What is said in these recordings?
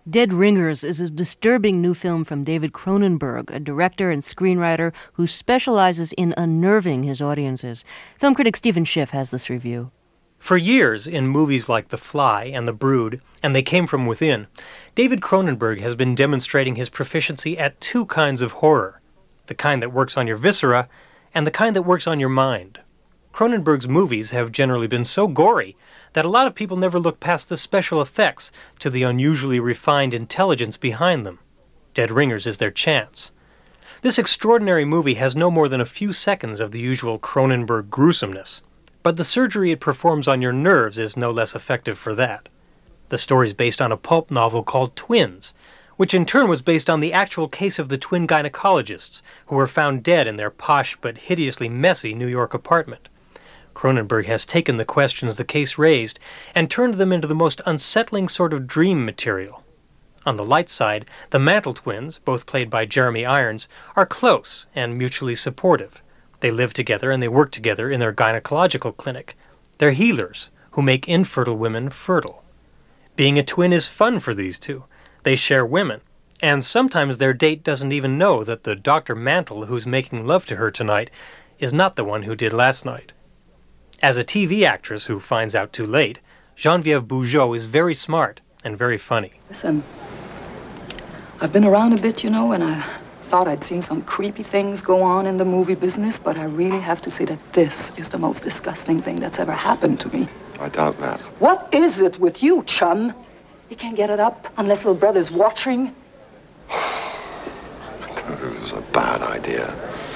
Dead Ringers is a disturbing new film from David Cronenberg, a director and screenwriter who specializes in unnerving his audiences. Film critic Stephen Schiff has this review. For years, in movies like The Fly and The Brood, and They Came From Within, David Cronenberg has been demonstrating his proficiency at two kinds of horror, the kind that works on your viscera and the kind that works on your mind. Cronenberg's movies have generally been so gory that a lot of people never look past the special effects to the unusually refined intelligence behind them. Dead Ringers is their chance. This extraordinary movie has no more than a few seconds of the usual Cronenberg gruesomeness, but the surgery it performs on your nerves is no less effective for that. The story is based on a pulp novel called Twins, which in turn was based on the actual case of the twin gynecologists who were found dead in their posh but hideously messy New York apartment. Cronenberg has taken the questions the case raised and turned them into the most unsettling sort of dream material. On the light side, the Mantle twins, both played by Jeremy Irons, are close and mutually supportive. They live together and they work together in their gynecological clinic. They're healers who make infertile women fertile. Being a twin is fun for these two. They share women, and sometimes their date doesn't even know that the Dr. Mantle who's making love to her tonight is not the one who did last night. As a TV actress who finds out too late, Geneviève Bujold is very smart and very funny. Listen, I've been around a bit, and I thought I'd seen some creepy things go on in the movie business, but I really have to say that this is the most disgusting thing that's ever happened to me. I doubt that. What is it with you, chum? You can't get it up unless little brother's watching? I told you this was a bad idea.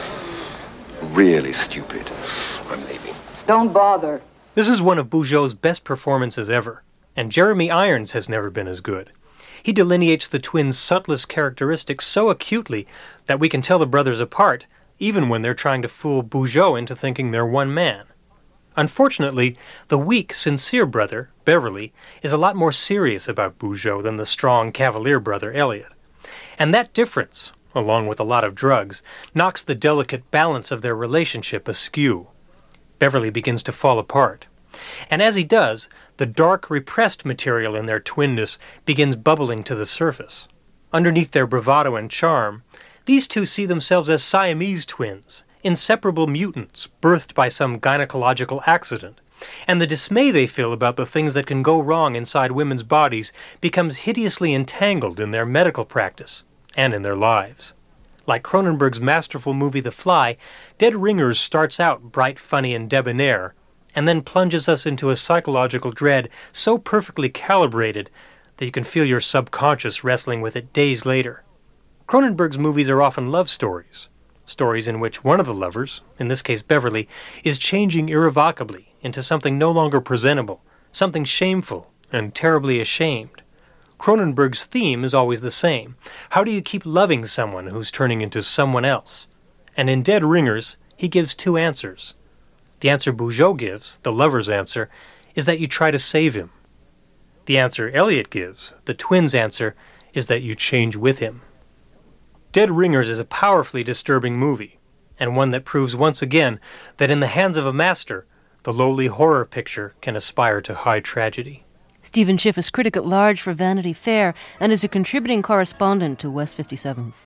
Really stupid. I'm leaving. Don't bother. This is one of Bujold's best performances ever, and Jeremy Irons has never been as good. He delineates the twins' subtlest characteristics so acutely that we can tell the brothers apart, even when they're trying to fool Bujold into thinking they're one man. Unfortunately, the weak, sincere brother, Beverly, is a lot more serious about Bujold than the strong, cavalier brother, Elliot. And that difference, along with a lot of drugs, knocks the delicate balance of their relationship askew. Beverly begins to fall apart. And as he does, the dark, repressed material in their twinness begins bubbling to the surface. Underneath their bravado and charm, these two see themselves as Siamese twins, inseparable mutants birthed by some gynecological accident. And the dismay they feel about the things that can go wrong inside women's bodies becomes hideously entangled in their medical practice and in their lives. Like Cronenberg's masterful movie The Fly, Dead Ringers starts out bright, funny, and debonair, and then plunges us into a psychological dread so perfectly calibrated that you can feel your subconscious wrestling with it days later. Cronenberg's movies are often love stories, stories in which one of the lovers, in this case Beverly, is changing irrevocably into something no longer presentable, something shameful and terribly ashamed. Cronenberg's theme is always the same. How do you keep loving someone who's turning into someone else? And in Dead Ringers, he gives two answers. The answer Bujold gives, the lover's answer, is that you try to save him. The answer Elliot gives, the twins' answer, is that you change with him. Dead Ringers is a powerfully disturbing movie, and one that proves once again that in the hands of a master, the lowly horror picture can aspire to high tragedy. Stephen Schiff is critic at large for Vanity Fair and is a contributing correspondent to West 57th.